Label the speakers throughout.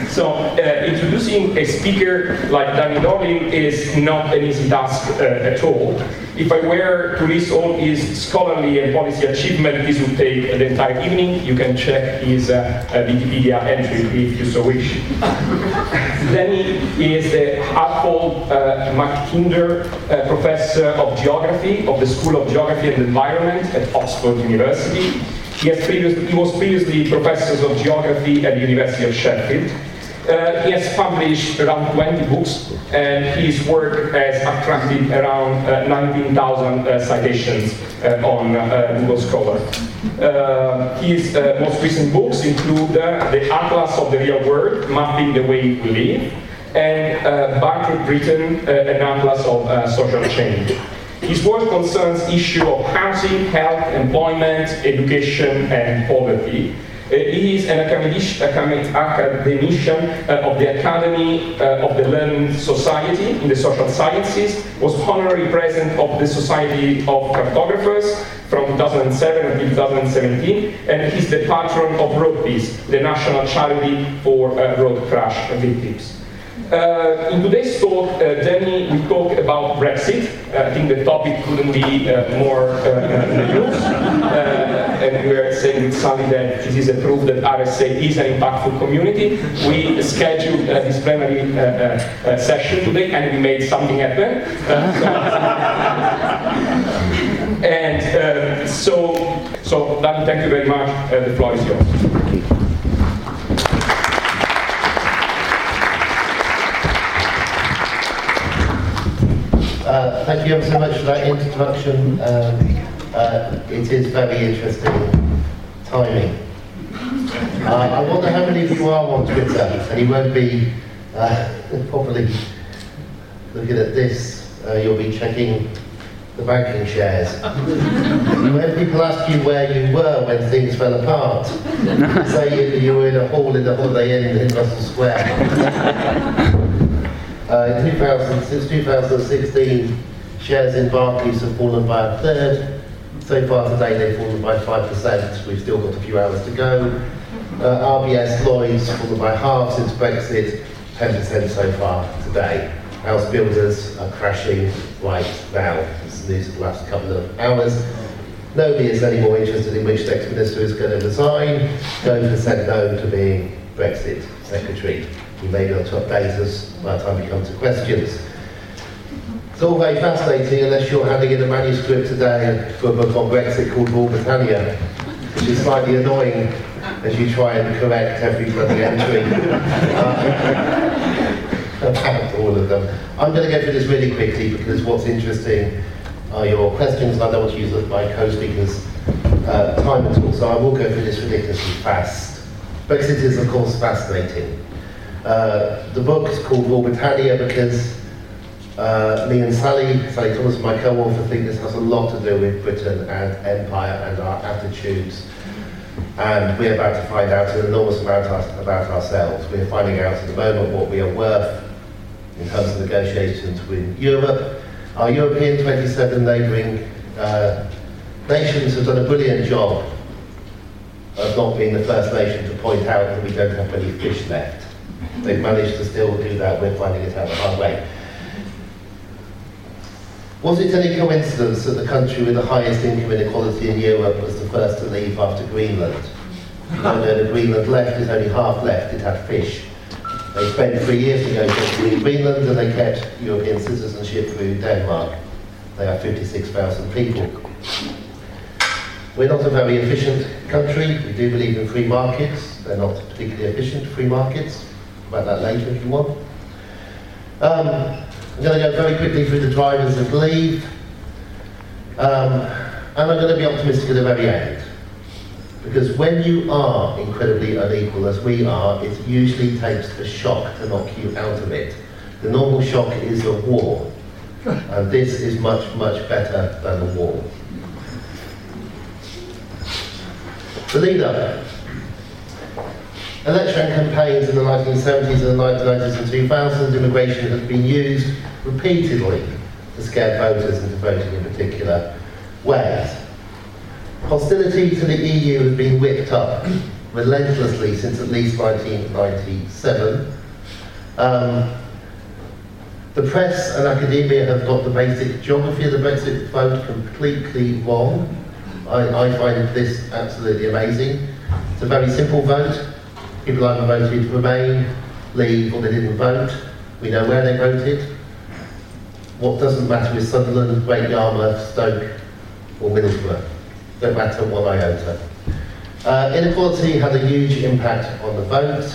Speaker 1: So introducing a speaker like Danny Dorling is not an easy task at all. If I were to list all his scholarly and policy achievements, this would take the entire evening. You can check his Wikipedia entry if you so wish. Danny is the Harthold Mackinder Professor of Geography of the School of Geography and Environment at Oxford University. He was previously Professor of Geography at the University of Sheffield. He has published around 20 books, and his work has attracted around 19,000 citations on Google Scholar. His most recent books include The Atlas of the Real World, Mapping the Way We Live, and Bankrupt Britain, an Atlas of Social Change. His work concerns issues of housing, health, employment, education, and poverty. He is an academician of the Academy of the Learned Society in the Social Sciences, was honorary president of the Society of Cartographers from 2007 until 2017, and he's the patron of Road Peace, the national charity for road crash victims. In today's talk, Danny will talk about Brexit. I think the topic couldn't be more in the news. And we are saying with Sally that this is a proof that RSA is an impactful community. We scheduled this plenary session today, and we made something happen. So Danny, thank you very much. The floor is yours.
Speaker 2: Thank you ever so much for that introduction. It is very interesting timing. I wonder how many of you are on Twitter, and you won't be probably looking at this. You'll be checking the banking shares. When people ask you where you were when things fell apart, say you were in a hall in the Holiday Inn in Russell Square. Since 2016, shares in Barclays have fallen by a third. So far today, they've fallen by 5%. We've still got a few hours to go. RBS Lloyds fallen by half since Brexit, 10% so far today. House builders are crashing right now. This is news of the last couple of hours. Nobody is any more interested in which next minister is going to resign. Gove has said no to being Brexit Secretary. He may be able to update us by the time we come to questions. It's all very fascinating unless you're handing in a manuscript today for a book on Brexit called Rule Britannia, which is slightly annoying as you try and correct every bloody entry about all of them. I'm going to go through this really quickly because what's interesting are your questions, and I don't want to use my co-speakers' time at all, so I will go through this ridiculously fast. Brexit is, of course, fascinating. The book is called Rule Britannia because me and Sally Thomas, my co-author, think this has a lot to do with Britain and empire and our attitudes. And we're about to find out an enormous amount about ourselves. We're finding out at the moment what we are worth in terms of negotiations with Europe. Our European 27 neighbouring nations have done a brilliant job of not being the first nation to point out that we don't have many fish left. They've managed to still do that. We're finding it out the hard way. Was it any coincidence that the country with the highest income inequality in Europe was the first to leave after Greenland? When Greenland left, it's only half left, it had fish. They spent 3 years negotiating in Greenland and they kept European citizenship through Denmark. They have 56,000 people. We're not a very efficient country. We do believe in free markets. They're not particularly efficient, free markets. About that later if you want. I'm going to go very quickly through the drivers of leave. And I'm going to be optimistic at the very end. Because when you are incredibly unequal as we are, it usually takes a shock to knock you out of it. The normal shock is a war. And this is much, much better than a war. The lead-up. Election campaigns in the 1970s and the 1990s and 2000s, immigration has been used repeatedly to scare voters into voting in particular ways. Hostility to the EU has been whipped up relentlessly since at least 1997. The press and academia have got the basic geography of the Brexit vote completely wrong. I find this absolutely amazing. It's a very simple vote. People either voted Remain, Leave, or they didn't vote. We know where they voted. What doesn't matter is Sunderland, Great Yarmouth, Stoke, or Middlesbrough. Don't matter one iota. Inequality had a huge impact on the vote.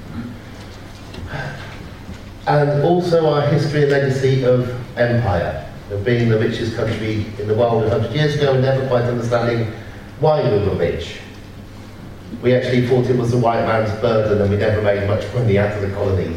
Speaker 2: And also our history and legacy of empire, of being the richest country in the world 100 years ago and never quite understanding why we were rich. We actually thought it was the white man's burden and we never made much money out of the colonies.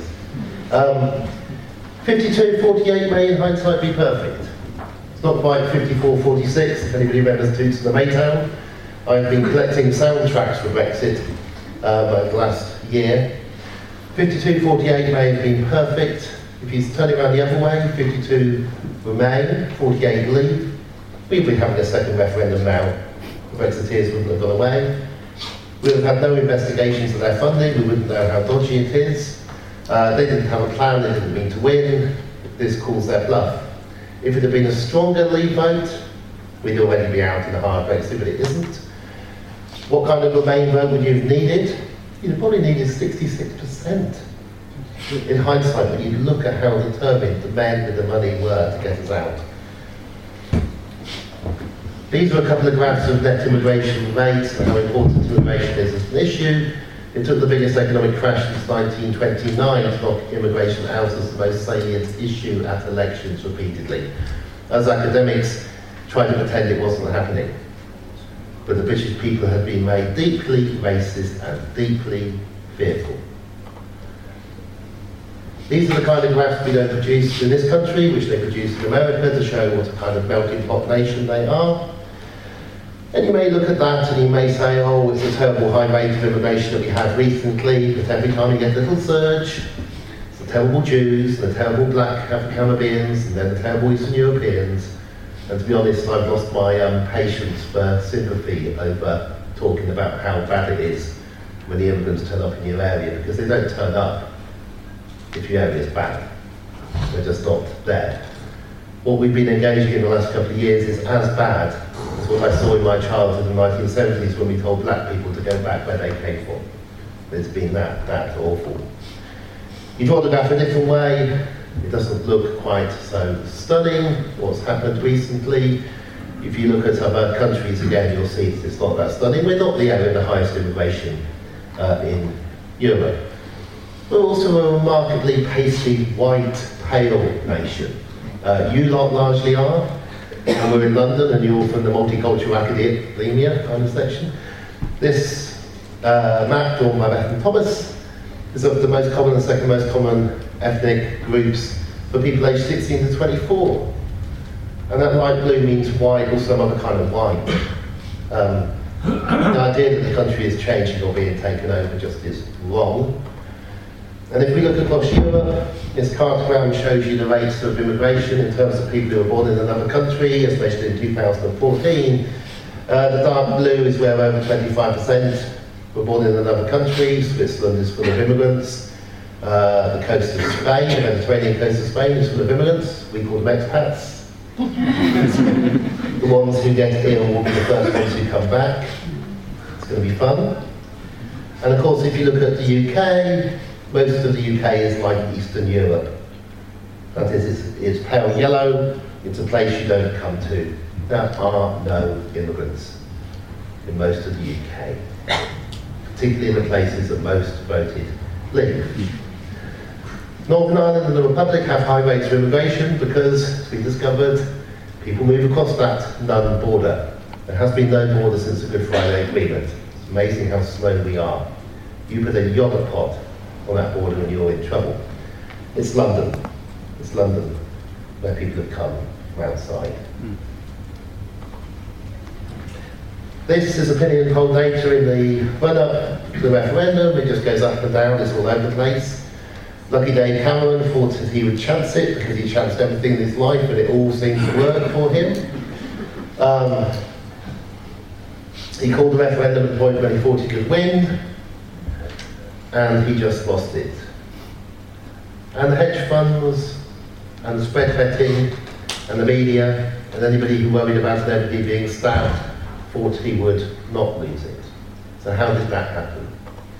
Speaker 2: 52-48 may in hindsight be perfect. It's not quite 54-46, if anybody remembers Toots and the Maytown. I've been collecting soundtracks for Brexit over the last year. 52-48 may have been perfect. If you turn it around the other way, 52 Remain, 48 Leave. We'd be having a second referendum now. The Brexiteers wouldn't have gone away. We would have had no investigations of their funding. We wouldn't know how dodgy it is. They didn't have a plan. They didn't mean to win. This calls their bluff. If it had been a stronger Leave vote, we'd already be out in a hard Brexit, but it isn't. What kind of Remain vote would you have needed? You'd have probably needed 66% in hindsight, but you look at how determined the men with the money were to get us out. These are a couple of graphs of net immigration rates and how important immigration is as an issue. It took the biggest economic crash since 1929 to knock immigration out as the most salient issue at elections repeatedly, as academics tried to pretend it wasn't happening. But the British people had been made deeply racist and deeply fearful. These are the kind of graphs we don't produce in this country, which they produce in America to show what a kind of melting pot nation they are. And you may look at that and you may say, oh, it's a terrible high rate of immigration that we had recently, but every time you get a little surge, it's the terrible Jews, the terrible black Afro-Caribbeans, and then the terrible Eastern Europeans. And to be honest, I've lost my patience for sympathy over talking about how bad it is when the immigrants turn up in your area, because they don't turn up if your area is bad. They're just not there. What we've been engaging in the last couple of years is as bad as what I saw in my childhood in the 1970s when we told black people to go back where they came from. It's been that awful. You draw the graph a different way. It doesn't look quite so stunning, what's happened recently. If you look at other countries again, you'll see that it's not that stunning. We're not the area of the highest immigration in Europe. We're also a remarkably pasty, white, pale nation. You lot largely are, and we're in London and you're from the multicultural academia kind of section. This map drawn by Bethan Thomas is of the most common and second most common ethnic groups for people aged 16 to 24. And that light blue means white or some other kind of white. The idea that the country is changing or being taken over just is wrong. And if we look across Europe, this cartogram shows you the rates of immigration in terms of people who were born in another country, especially in 2014. The dark blue is where over 25% were born in another country. Switzerland is full of immigrants. The coast of Spain, the Mediterranean coast of Spain is full of immigrants. We call them expats. The ones who get ill will be the first ones who come back. It's going to be fun. And of course, if you look at the UK, most of the UK is like Eastern Europe. That is, it's pale yellow, it's a place you don't come to. There are no immigrants in most of the UK, particularly in the places that most voted Leave. Northern Ireland and the Republic have high rates of immigration because, as we discovered, people move across that none border. There has been no border since the Good Friday Agreement. It's amazing how slow we are. You put a yogurt pot on that border and you're in trouble. It's London. It's London where people have come from outside. This is opinion poll data in the run-up to the referendum. It just goes up and down, it's all over the place. Lucky Dave Cameron thought that he would chance it because he chanced everything in his life and it all seemed to work for him. He called the referendum at the point when he thought he could win, and he just lost it. And the hedge funds, and the spread betting, and the media, and anybody who worried about everybody being stabbed thought he would not lose it. So how did that happen?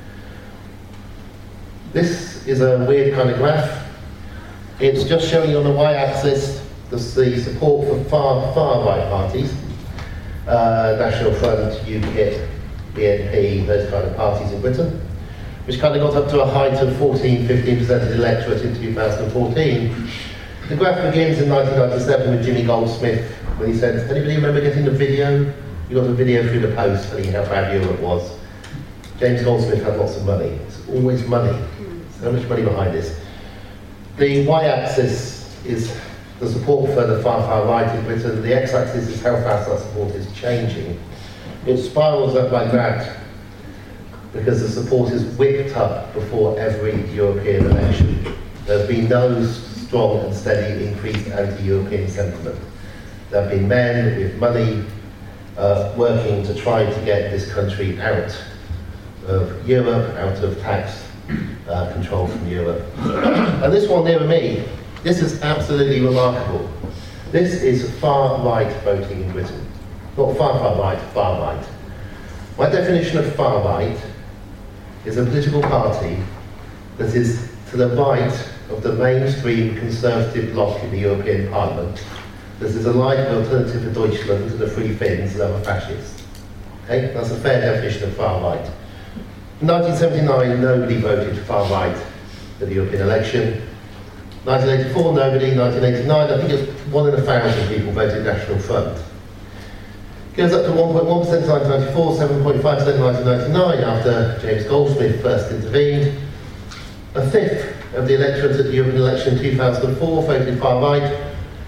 Speaker 2: This is a weird kind of graph. It's just showing you on the y-axis the support for far-right parties, National Front, UKIP, BNP, those kind of parties in Britain, which kind of got up to a height of 14-15% of the electorate in 2014. The graph begins in 1997 with Jimmy Goldsmith, when he said, anybody remember getting the video? You got the video through the post telling you how bad Europe was. James Goldsmith had lots of money. It's always money. So much money behind this. The y-axis is the support for the far right in Britain. The x-axis is how fast that support is changing. It spirals up like that because the support is whipped up before every European election. There's been no strong and steady increased anti-European sentiment. There have been men with money working to try to get this country out of Europe, out of tax control from Europe. And this one near me, this is absolutely remarkable. This is far-right voting in Britain. Not far-right, far-right. My definition of far-right is a political party that is to the right of the mainstream conservative bloc in the European Parliament. This is allied with Alternative for Deutschland to the Free Finns and other fascists. Okay? That's a fair definition of far-right. In 1979, nobody voted far-right at the European election. 1984, nobody. 1989, I think it's 1 in 1,000 people voted National Front. Goes up to 1.1% in 1994, 7.5% in 1999 after James Goldsmith first intervened. A fifth of the electorate at the European election in 2004 voted far-right.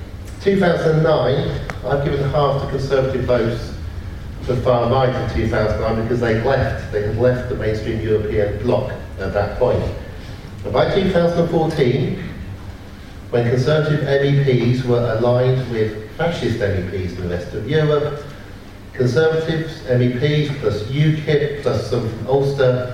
Speaker 2: 2009, I've given half the Conservative votes to far-right in 2009 because they had left the mainstream European bloc at that point. And by 2014, when Conservative MEPs were aligned with fascist MEPs in the rest of Europe, Conservatives, MEPs, plus UKIP, plus some from Ulster,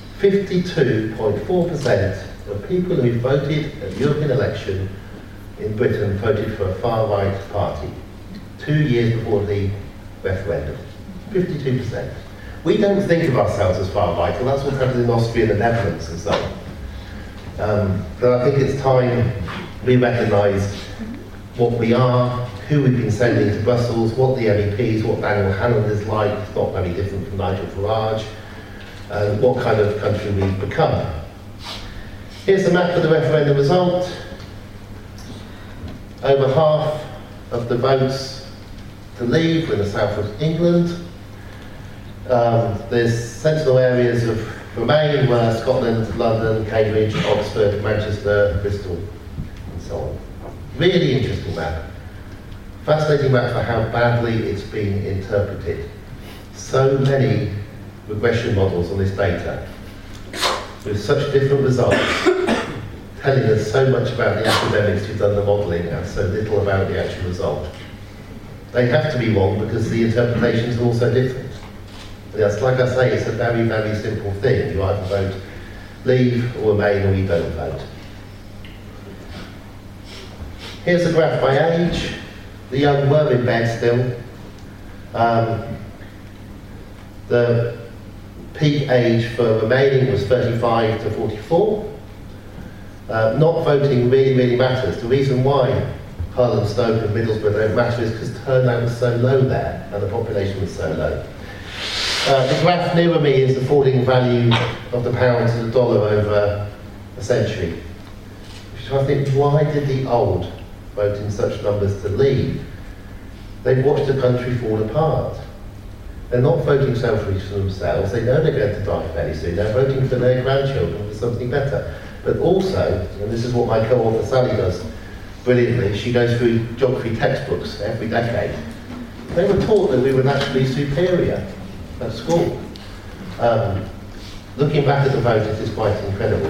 Speaker 2: 52.4% of people who voted at the European election in Britain voted for a far-right party 2 years before the referendum. 52%. We don't think of ourselves as far-right, and that's what happens in Austria and the Netherlands and so on. But I think it's time we recognise what we are, who we've been sending to Brussels, what the MEPs, what Daniel Hannan is like, it's not very different from Nigel Farage, and what kind of country we've become. Here's the map of the referendum result. Over half of the votes to leave were in the south of England. There's sentinel areas of Remain were Scotland, London, Cambridge, Oxford, Manchester, Bristol, and so on. Really interesting map. Fascinating map for how badly it's been interpreted. So many regression models on this data with such different results, telling us so much about the academics who've done the modelling and so little about the actual result. They have to be wrong because the interpretations are also different. Yes, like I say, it's a very, very simple thing. You either vote leave or remain or you don't vote. Here's a graph by age. The young were in bed still. The peak age for remaining was 35 to 44. Not voting really matters. The reason why Harlem, Stoke and Middlesbrough don't matter is because turnout was so low there and the population was so low. The graph nearer me is the falling value of the pound to the dollar over a century. So I think, why did the old vote in such numbers to leave? They've watched the country fall apart. They're not voting selfishly for themselves. They know they're going to die fairly soon. They're voting for their grandchildren for something better. But also, and this is what my co-author Sally does brilliantly, she goes through geography textbooks every decade. They were taught that we were naturally superior at school. Looking back at the vote, it is quite incredible.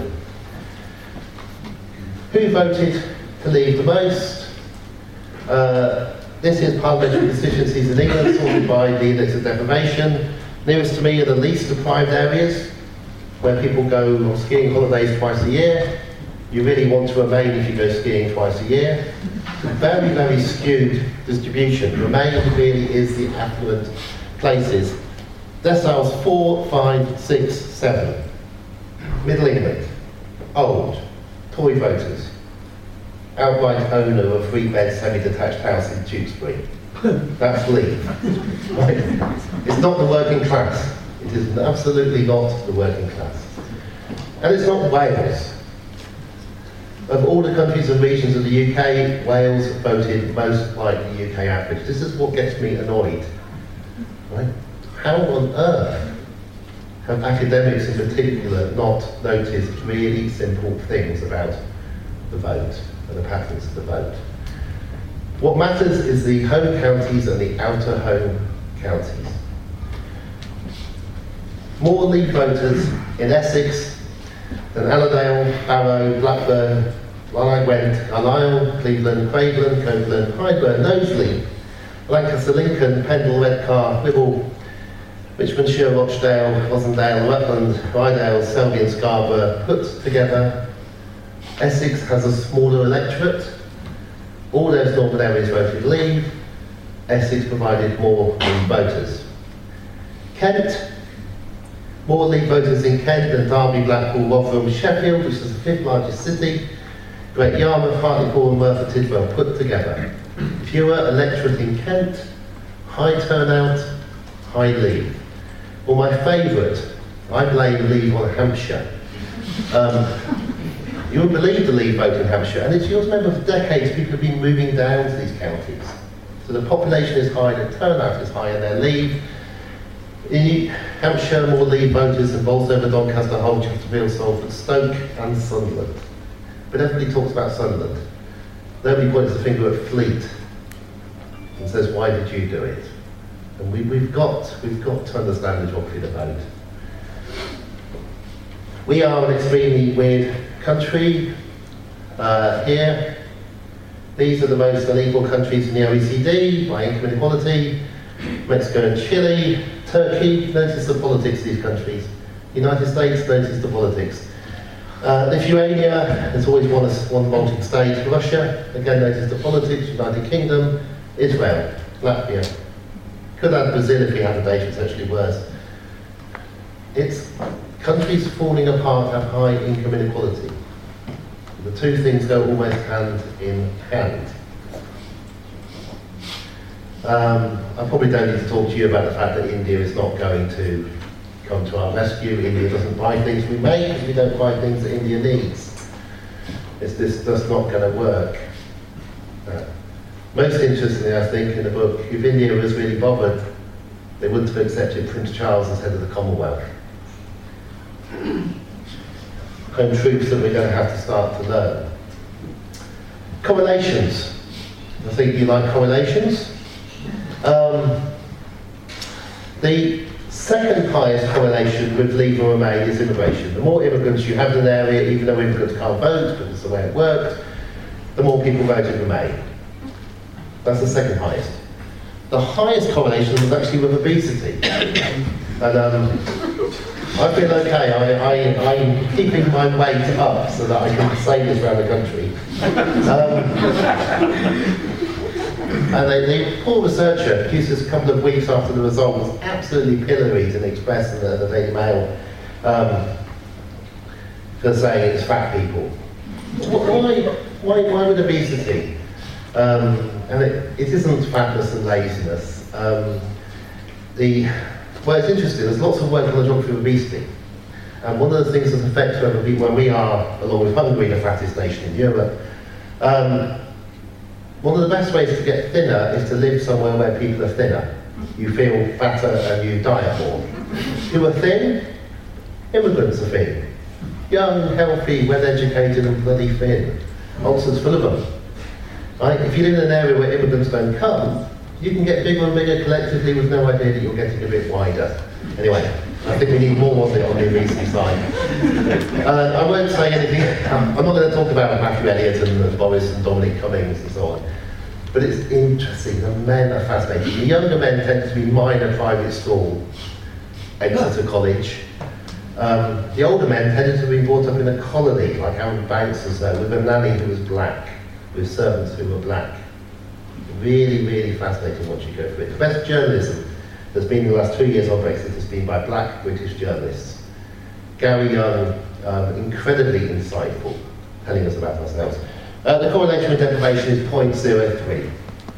Speaker 2: Who voted to leave the most? This is parliamentary constituencies in England sorted by the index of deprivation. Nearest to me are the least deprived areas, where people go on skiing holidays twice a year. You really want to remain if you go skiing twice a year. Very, very skewed distribution. Remain really is the affluent places. Deciles 4, 5, 6, 7. Middle England, old, Tory voters, outright owner of a 3-bed semi-detached house in Tewkesbury. That's Leave. Right? It's not the working class. It is absolutely not the working class. And it's not Wales. Of all the countries and regions of the UK, Wales voted most like the UK average. This is what gets me annoyed. Right? How on earth have academics in particular not noticed really simple things about the vote and the patterns of the vote? What matters is the home counties and the outer home counties. More Leave voters in Essex than Allerdale, Barrow, Blackburn, Gwent, Carlisle, Cleveland, Craiglang, Copeland, Highburn, Knowsley, Lancaster, Lincoln, Pendle, Redcar, Whittle, Richmondshire, Rochdale, Rossendale, Rutland, Rydale, Selby and Scarborough put together. Essex has a smaller electorate. All those northern areas voted Leave. Essex provided more Leave voters. Kent, more Leave voters in Kent than Derby, Blackpool, Rotherham, Sheffield, which is the 5th largest city. Great Yarmouth, Hartlepool and Merthyr Tydfil put together. Fewer electorate in Kent, high turnout, high Leave. Well, my favourite, I blame Leave on Hampshire. You would believe the Leave vote in Hampshire, and it's, you'll remember for decades people have been moving down to these counties. So the population is high, the turnout is high, and their Leave. In Hampshire, more Leave voters than Bolsover, Doncaster, Hull, Chesterfield, Salford, Stoke and Sunderland. But everybody talks about Sunderland. Nobody points the finger at Fleet and says, why did you do it? And we've got to understand the geography of the vote. We are an extremely weird country here. These are the most unequal countries in the OECD by income inequality. Mexico and Chile, Turkey, notice the politics of these countries. United States, notice the politics. Lithuania has always one Baltic state. Russia, again notice the politics. United Kingdom, Israel, Latvia. Could add Brazil if we had the data, it's actually worse. It's countries falling apart have high income inequality. The two things go almost hand in hand. I probably don't need to talk to you about the fact that India is not going to come to our rescue. India doesn't buy things we make because we don't buy things that India needs. This just not going to work. Most interestingly, I think, in the book, if India was really bothered, they wouldn't have accepted Prince Charles as head of the Commonwealth. Home truths that we're going to have to start to learn. Correlations. I think you like correlations. The second highest correlation with Leave or Remain is immigration. The more immigrants you have in an area, even though immigrants can't vote, but it's the way it worked, the more people voted Remain. That's the second highest. The highest correlation was actually with obesity. And I feel okay. I'm keeping my weight up so that I can say this around the country. And the poor researcher produced this a couple of weeks after the result was absolutely pilloried in the Express and the Daily Mail for saying it's fat people. Why would obesity? And it isn't fatness and laziness. Well, it's interesting, there's lots of work on the geography of obesity. And one of the things that affects when we are, along with Hungary, the fattest nation in Europe, one of the best ways to get thinner is to live somewhere where people are thinner. You feel fatter and you diet more. Who are thin? Immigrants are thin. Young, healthy, well-educated and bloody thin. Oxford's full of them. Right? If you live in an area where immigrants don't come, you can get bigger and bigger collectively with no idea that you're getting a bit wider. Anyway, I think we need more of it on the obesity side. I won't say anything. I'm not going to talk about Matthew Elliott and Boris and Dominic Cummings and so on. But it's interesting. The men are fascinating. The younger men tend to be minor private school Exeter College. The older men tended to have been brought up in a colony, like Aaron Banks or so, with a nanny who was black, with servants who were black. Really, really fascinating once you go through it. The best journalism that's been in the last 2 years on Brexit has been by black British journalists. Gary Young, incredibly insightful, telling us about ourselves. The correlation with deprivation is 0.03.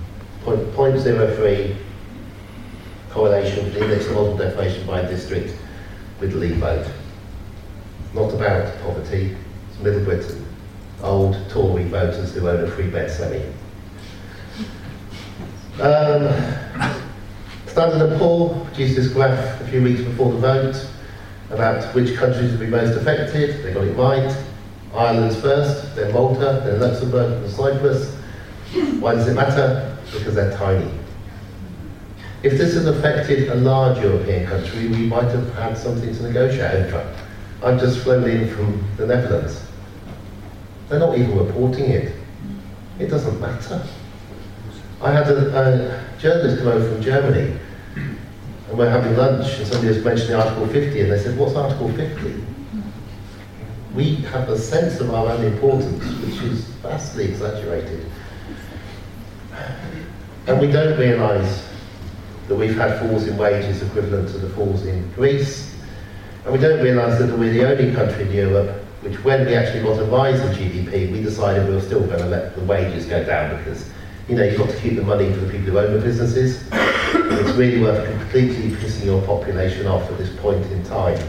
Speaker 2: 0.03 correlation with the index of modern deprivation by district with the Leave vote. Not about poverty, it's Middle Britain. Old Tory voters who own a 3-bed semi. Standard & Poor produced this graph a few weeks before the vote about which countries would be most affected. They got it right. Ireland's first, then Malta, then Luxembourg, then Cyprus. Why does it matter? Because they're tiny. If this had affected a large European country, we might have had something to negotiate over. I've just flown in from the Netherlands. They're not even reporting it. It doesn't matter. I had a journalist come over from Germany, and we're having lunch, and somebody was mentioning Article 50, and they said, what's Article 50? We have a sense of our own importance, which is vastly exaggerated. And we don't realise that we've had falls in wages equivalent to the falls in Greece, and we don't realise that we're the only country in Europe which, when we actually got a rise in GDP, we decided we were still going to let the wages go down because, you know, you've got to keep the money for the people who own the businesses. It's really worth completely pissing your population off at this point in time.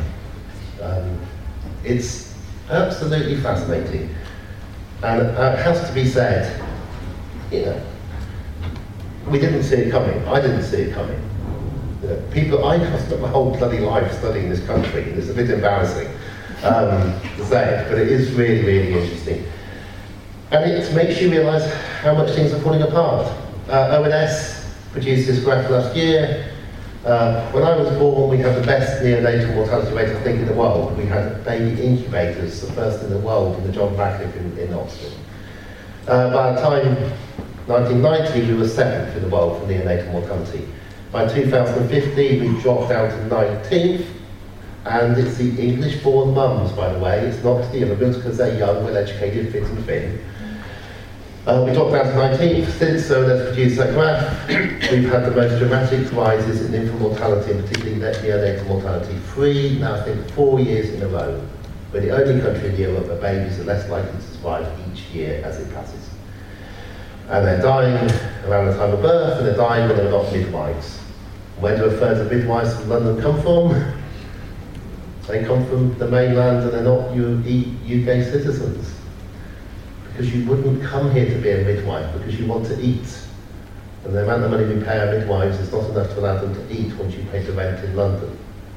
Speaker 2: It's absolutely fascinating. And it has to be said, you know, we didn't see it coming. I didn't see it coming. You know, I've spent my whole bloody life studying this country, and it's a bit embarrassing to say it, but it is really, really interesting. And it makes you realise how much things are falling apart. ONS produced this graph last year. When I was born, we had the best neonatal mortality rate, I think, in the world. We had baby incubators, the first in the world, in the John Radcliffe in Oxford. By the time 1990, we were 7th in the world for neonatal mortality. By 2050, we dropped down to 19th, and it's the English-born mums, by the way. It's not the immigrants, because they're young, well-educated, fit and thin. We dropped down to 19th since, so let's produce that graph. We've had the most dramatic rises in infant mortality, and particularly neonatal mortality, 4 years in a row. We're the only country in Europe where babies are less likely to survive each year as it passes. And they're dying around the time of birth, and they're dying when they're not midwives. Where do a third of midwives from London come from? They come from the mainland, and they're not UK citizens. Because you wouldn't come here to be a midwife, because you want to eat. And the amount of money we pay our midwives is not enough to allow them to eat once you pay the rent in London.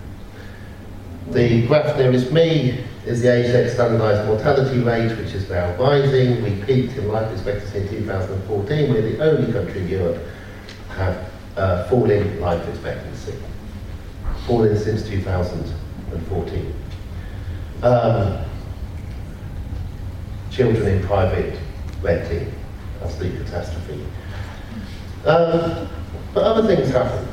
Speaker 2: The graph nearest me is the age standardised mortality rate, which is now rising. We peaked in life expectancy in 2014. We're the only country in Europe to have falling life expectancy. Falling since 2014. Children in private renting, absolute catastrophe. But other things happen.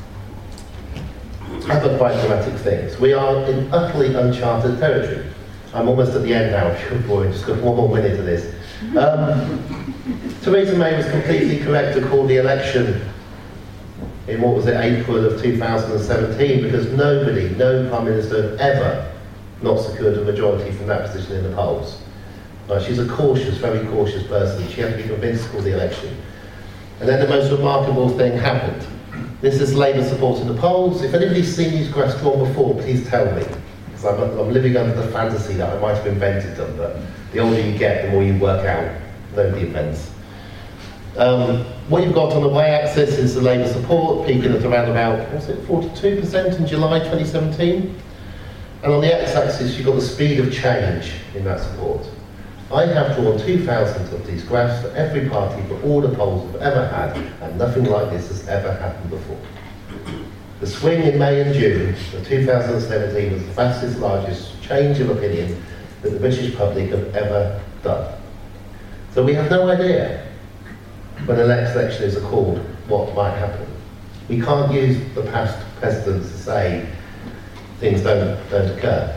Speaker 2: Other quite dramatic things. We are in utterly uncharted territory. I'm almost at the end now, if you're bored. Just got 1 more minute of this. Theresa May was completely correct to call the election in, what was it, April of 2017, because no Prime Minister had ever not secured a majority from that position in the polls. She's a cautious, very cautious person. She had to be convinced to call the election. And then the most remarkable thing happened. This is Labour support in the polls. If anybody's seen these graphs drawn before, please tell me. Because I'm living under the fantasy that I might have invented them, but the older you get, the more you work out. Nobody invents. What you've got on the y-axis is the Labour support, peaking at around about, what's it, 42% in July 2017? And on the x-axis, you've got the speed of change in that support. I have drawn 2,000 of these graphs for every party for all the polls we've ever had, and nothing like this has ever happened before. The swing in May and June of 2017 was the fastest, largest change of opinion that the British public have ever done. So we have no idea, when elections are called, what might happen. We can't use the past precedents to say things don't occur.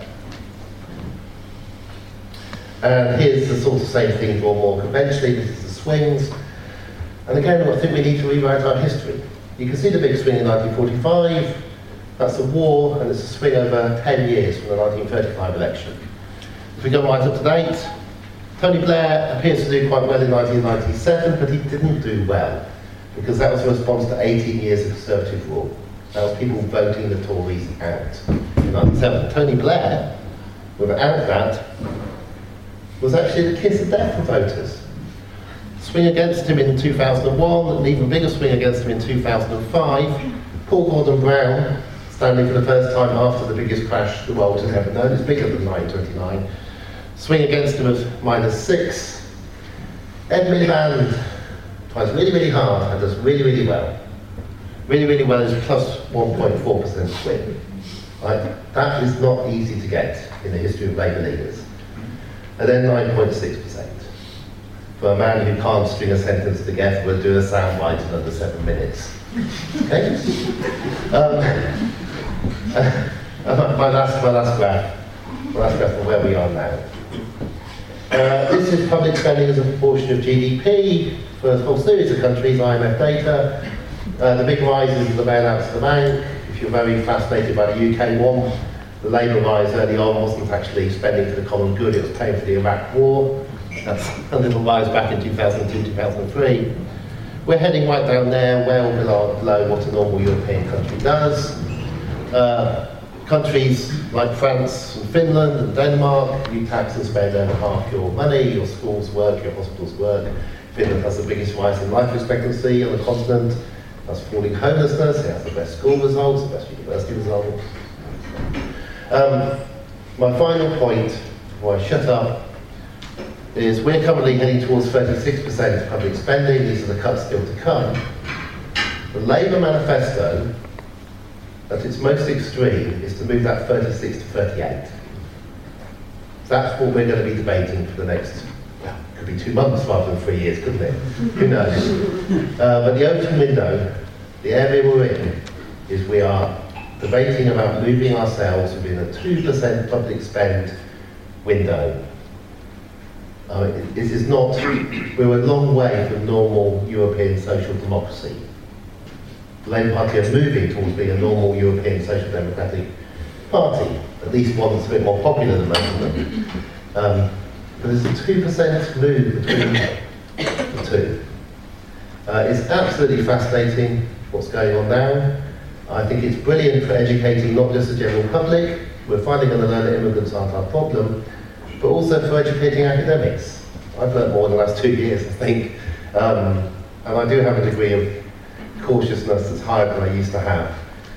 Speaker 2: And here's the sort of same thing more conventionally. This is the swings. And again, I think we need to rewrite our history. You can see the big swing in 1945. That's a war, and it's a swing over 10 years from the 1935 election. If we go right up to date, Tony Blair appears to do quite well in 1997, but he didn't do well, because that was a response to 18 years of Conservative rule. That was people voting the Tories out in 1997. Tony Blair, without that, was actually the kiss of death for voters. Swing against him in 2001, an even bigger swing against him in 2005. Paul Gordon Brown, standing for the first time after the biggest crash the world has ever known, it's bigger than 929. Swing against him of -6. Ed Miliband tries really, really hard and does really, really well. Really, really well is plus 1.4% swing. Right? That is not easy to get in the history of Labour leaders. And then 9.6%. For a man who can't string a sentence together, will do a soundbite in under 7 minutes. Okay? My last graph for where we are now. This is public spending as a proportion of GDP for a whole series of countries, IMF data. The big rises in the bailouts of the bank. If you're very fascinated by the UK one, the Labour rise early on wasn't actually spending for the common good, it was paying for the Iraq war. That's a little rise back in 2002, 2003. We're heading right down there, well below what a normal European country does. Countries like France and Finland and Denmark, you tax and spend over half your money, your schools work, your hospitals work. Finland has the biggest rise in life expectancy on the continent. That's falling homelessness, it has the best school results, the best university results. My final point, before I shut up, is we're currently heading towards 36% public spending. These are the cuts still to come. The Labour manifesto, at its most extreme, is to move that 36 to 38. That's what we're going to be debating for the next, could be 2 months rather than 3 years, couldn't it? Who knows? But the open window, the area we're in, is we are debating about moving ourselves within a 2% public spend window. This is not, we're a long way from normal European social democracy. The Labour Party are moving towards being a normal European social democratic party, at least one that's a bit more popular than most of them. But there's a 2% move between the two. It's absolutely fascinating what's going on now. I think it's brilliant for educating not just the general public. We're finally going to learn that immigrants aren't our problem, but also for educating academics. I've learned more in the last 2 years, I think. And I do have a degree of cautiousness that's higher than I used to have.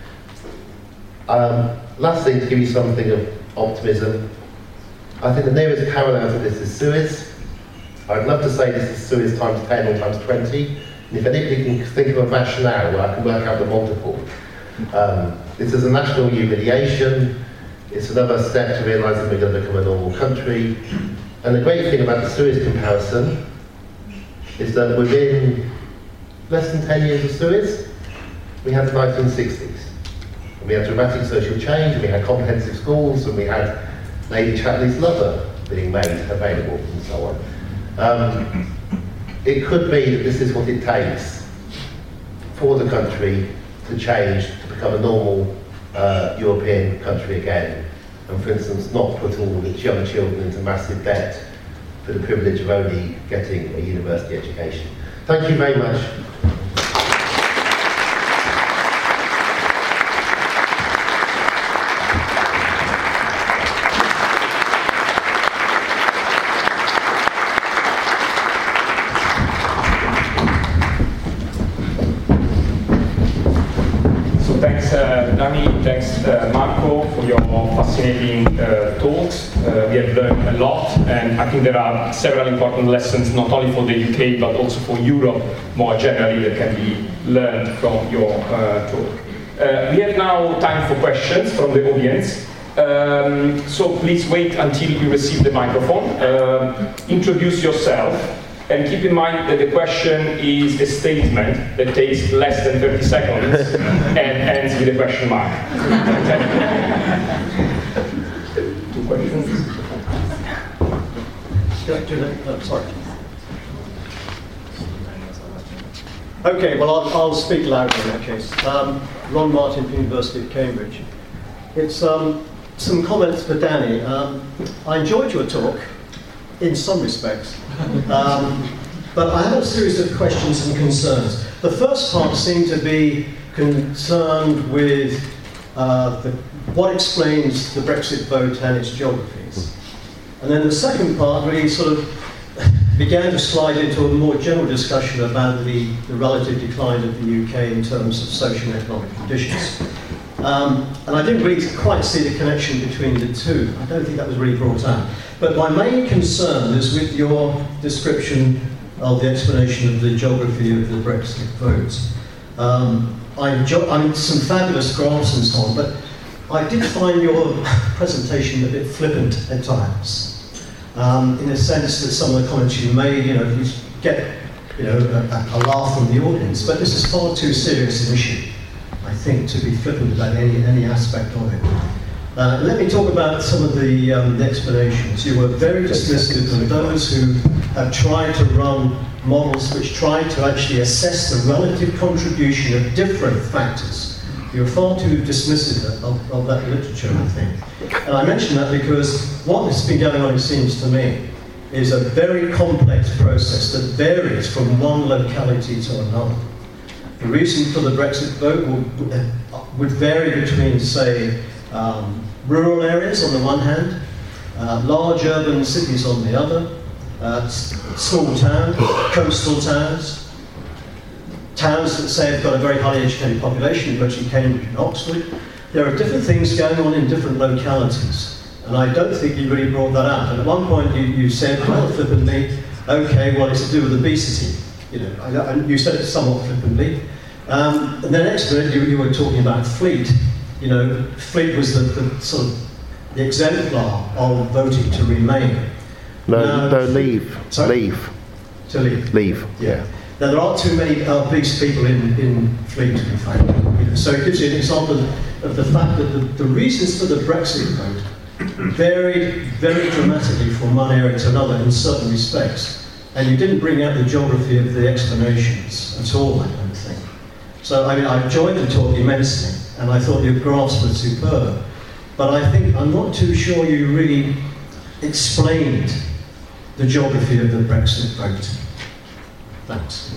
Speaker 2: Last thing, to give you something of optimism, I think the nearest parallel to this is Suez. I'd love to say this is Suez times 10 or times 20. And if anybody can think of a rationale where I can work out the multiple. This is a national humiliation. It's another step to realising we're going to become a normal country. And the great thing about the Suez comparison is that within less than 10 years of Suez, we had the 1960s. And we had dramatic social change, and we had comprehensive schools, and we had Lady Chatterley's lover being made available, and so on. It could be that this is what it takes for the country to change, to become a normal European country again, and for instance not put all its young children into massive debt for the privilege of only getting a university education. Thank you very much.
Speaker 1: Thanks, Marco, for your fascinating talks. We have learned a lot, and I think there are several important lessons, not only for the UK, but also for Europe more generally, that can be learned from your talk. We have now time for questions from the audience. So please wait until you receive the microphone. Introduce yourself, And keep in mind that the question is a statement that takes less than 30 seconds and ends with a question mark. Two questions?
Speaker 3: Sorry. Okay, well, I'll speak louder in that case. Ron Martin from the University of Cambridge. It's some comments for Danny. I enjoyed your talk in some respects, but I have a series of questions and concerns. The first part seemed to be concerned with what explains the Brexit vote and its geographies. And then the second part really sort of began to slide into a more general discussion about the relative decline of the UK in terms of social and economic conditions. And I didn't really quite see the connection between the two. I don't think that was really brought out. But my main concern is with your description of the explanation of the geography of the Brexit vote. I mean, some fabulous graphs and so on, but I did find your presentation a bit flippant at times. In the sense that some of the comments you made, you get, a laugh from the audience, but this is far too serious an issue, I think, to be flippant about any aspect of it. Let me talk about some of the explanations. You were very dismissive of those who have tried to run models which try to actually assess the relative contribution of different factors. You're far too dismissive of that literature, I think. And I mention that because what has been going on, it seems to me, is a very complex process that varies from one locality to another. The reason for the Brexit vote would vary between, say, rural areas on the one hand, large urban cities on the other, small towns, coastal towns, towns that say have got a very highly educated population, virtually Cambridge and Oxford. There are different things going on in different localities, and I don't think you really brought that out. And at one point you said, well, flippantly, okay, well, it's to do with obesity. And you said it somewhat flippantly. And the next minute you were talking about Fleet. Fleet was the sort of the exemplar of voting to remain.
Speaker 2: No, leave.
Speaker 3: Sorry?
Speaker 2: Leave.
Speaker 3: To leave.
Speaker 2: Leave.
Speaker 3: Yeah. Now, there aren't too many obese people in Fleet, in fact. So it gives you an example of the fact that the reasons for the Brexit vote varied very dramatically from one area to another in certain respects. And you didn't bring out the geography of the explanations at all, I don't think. So, I mean, I enjoyed the talk immensely, and I thought your graphs were superb. But I'm not too sure you really explained the geography of the Brexit vote. Thanks.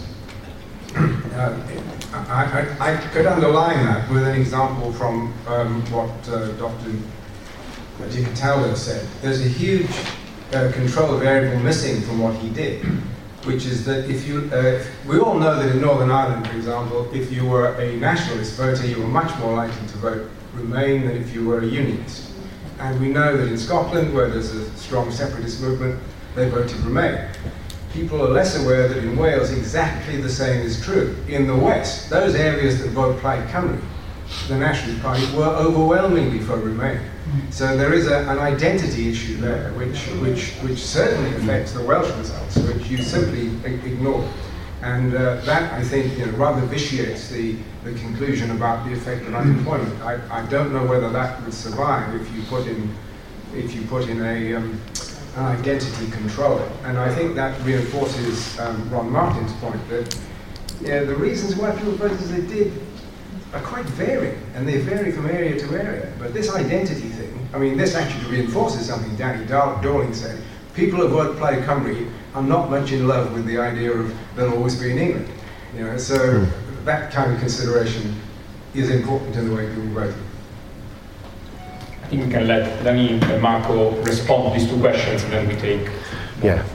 Speaker 4: I could underline that with an example from what Dr. Di Cataldo said. There's a huge control variable missing from what he did, which is that if you, we all know that in Northern Ireland, for example, if you were a nationalist voter, you were much more likely to vote Remain than if you were a unionist. And we know that in Scotland, where there's a strong separatist movement, they voted Remain. People are less aware that in Wales exactly the same is true. In the West, those areas that vote Plaid Cymru, the Nationalist Party, were overwhelmingly for Remain. So there is an identity issue there, which certainly affects the Welsh results, which you simply ignore. And that, I think, rather vitiates the conclusion about the effect of unemployment. I don't know whether that would survive if you put in an identity control. And I think that reinforces Ron Martin's point that the reasons why people voted as they did are quite varying, and they vary from area to area. But this identity thing, I mean, this actually reinforces something Danny Dorling said. People who vote Plaid Cymru are not much in love with the idea of they'll always be in England. So that kind of consideration is important in the way people vote.
Speaker 1: I think we can let Danny and Marco respond to these two questions, and then we take.
Speaker 2: Yeah.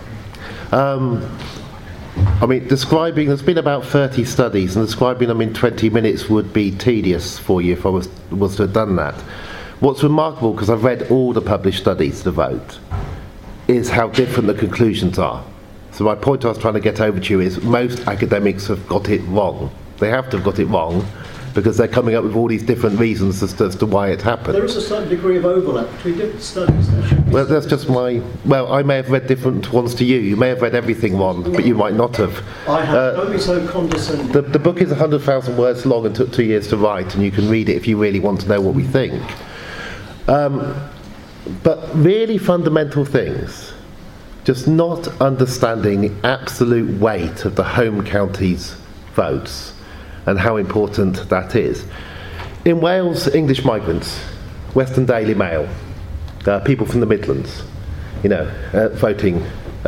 Speaker 2: I mean, there's been about 30 studies, and describing them in 20 minutes would be tedious for you if I was to have done that. What's remarkable, because I've read all the published studies to vote, is how different the conclusions are. So my point I was trying to get over to you is most academics have got it wrong. They have to have got it wrong, because they're coming up with all these different reasons as to why it happened.
Speaker 3: There is a certain degree of overlap between different studies.
Speaker 2: Well, that's just my... Well, I may have read different ones to you. You may have read everything wrong, but you might not have.
Speaker 3: I have. Don't be so condescending.
Speaker 2: The book is 100,000 words long and took 2 years to write, and you can read it if you really want to know what we think. But really fundamental things, just not understanding the absolute weight of the home counties' votes and how important that is. In Wales, English migrants, Western Daily Mail, people from the Midlands, voting,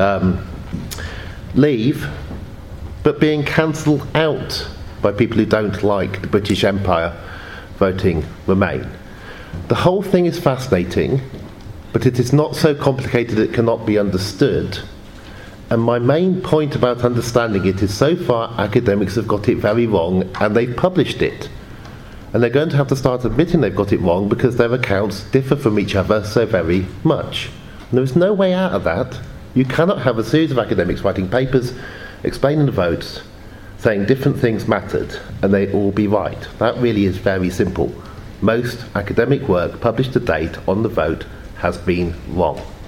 Speaker 2: leave, but being cancelled out by people who don't like the British Empire, voting remain. The whole thing is fascinating, but it is not so complicated it cannot be understood. And my main point about understanding it is so far academics have got it very wrong, and they've published it. And they're going to have to start admitting they've got it wrong because their accounts differ from each other so very much. And there is no way out of that. You cannot have a series of academics writing papers, explaining the votes, saying different things mattered, and they all be right. That really is very simple. Most academic work published to date on the vote has been wrong.